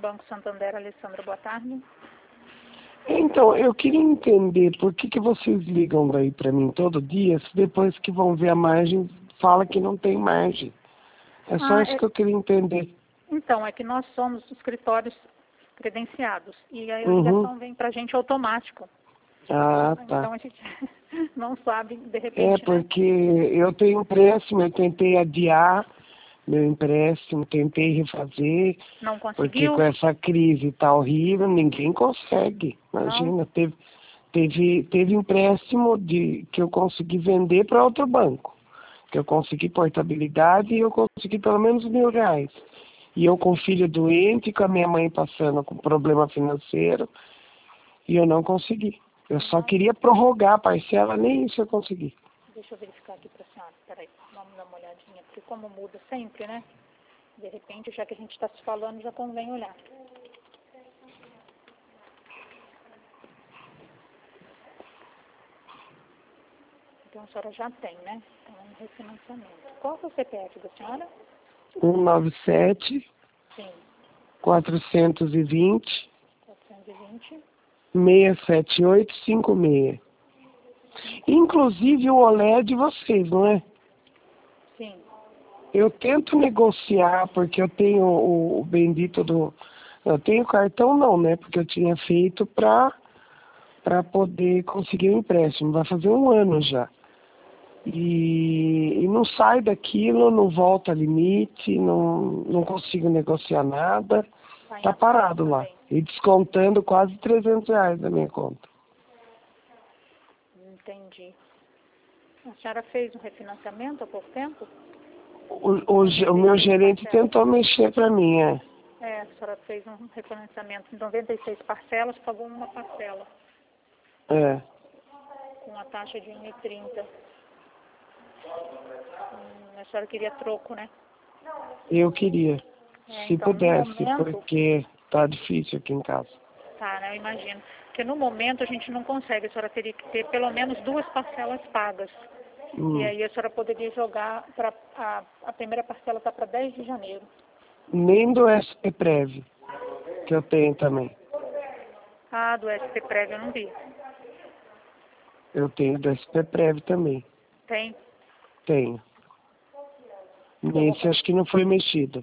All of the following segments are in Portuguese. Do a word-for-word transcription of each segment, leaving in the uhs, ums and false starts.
Banco Santander, Alessandra, boa tarde. Então, eu queria entender por que, que vocês ligam daí para mim todo dia, se depois que vão ver a margem, fala que não tem margem. É só Ah, isso é... que eu queria entender. Então, é que nós somos escritórios credenciados e a Uhum. ligação vem para a gente automático. Ah, tá. Então a gente não sabe, de É repente, porque né? eu tenho empréstimo, eu tentei adiar meu empréstimo, tentei refazer, Não porque conseguiu? com essa crise tá horrível, ninguém consegue. Imagina, Não? teve, teve, teve empréstimo de, que eu consegui vender para outro banco, que eu consegui portabilidade e eu consegui pelo menos mil reais. E eu com filho doente, com a minha mãe passando com problema financeiro, e eu não consegui. Eu só queria prorrogar a parcela, nem isso eu consegui. Deixa eu verificar aqui para a senhora. Peraí, vamos dar uma olhadinha. Porque como muda sempre, né? De repente, já que a gente está se falando, já convém olhar. Então a senhora já tem, né? Então, um refinanciamento. Qual é o C P F da senhora? um nove sete, Sim. quatrocentos e vinte, quatrocentos e vinte. seis sete oito cinco seis. Inclusive o Olé é de vocês, não é? Sim. Eu tento negociar, porque eu tenho o, o bendito do... Eu tenho cartão não, né? Porque eu tinha feito para para poder conseguir o empréstimo. Vai fazer um ano já. E, e não sai daquilo, não volta limite, não, não consigo negociar nada. Tá em Tá atraso parado lá. também. E descontando quase trezentos reais da minha conta. Entendi. A senhora fez um refinanciamento há pouco tempo? O, o, ge- o meu gerente tentou mexer para mim, é. É, a senhora fez um refinanciamento em noventa e seis parcelas, pagou uma parcela, É. com a taxa de um e trinta. Hum, a senhora queria troco, né? Eu queria, É, se então, no pudesse, momento, porque tá difícil aqui em casa. tá, né, eu imagino. Porque no momento a gente não consegue, a senhora teria que ter pelo menos duas parcelas pagas. Hum. E aí a senhora poderia jogar, para a, a primeira parcela está para dez de janeiro. Nem do S P Prev, que eu tenho também. Ah, do S P Prévio eu não vi. Eu tenho do S P Prev também. Tem? Tenho. Eu vou Nesse acho que não foi mexido.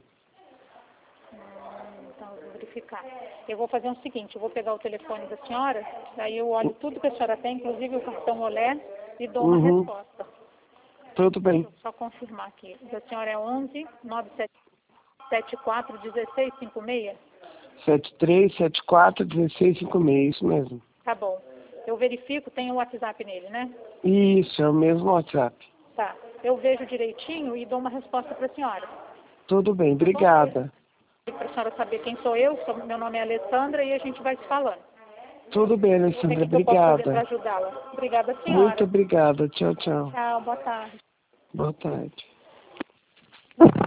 Hum, então, eu vou verificar. Eu vou fazer o seguinte, eu vou pegar o telefone da senhora, daí eu olho tudo que a senhora tem, inclusive o cartão Olé, e dou uma Uhum. resposta. Tudo bem. Deixa eu só confirmar aqui. Da senhora é onze, nove sete quatro, um seis cinco seis? sete três sete quatro um seis cinco seis, isso mesmo. Tá bom. Eu verifico, tem o WhatsApp nele, né? Isso, é o mesmo WhatsApp. Tá. Eu vejo direitinho e dou uma resposta para a senhora. Tudo bem, Tá bom? obrigada. Para a senhora saber quem sou eu, sou- meu nome é Alessandra e a gente vai se falando. Tudo bem, Eu vou ver o Alessandra, que que eu posso fazer para obrigada. ajudá-la. Obrigada, Muito senhora. obrigada. Tchau, tchau. Tchau, boa tarde. Boa tarde.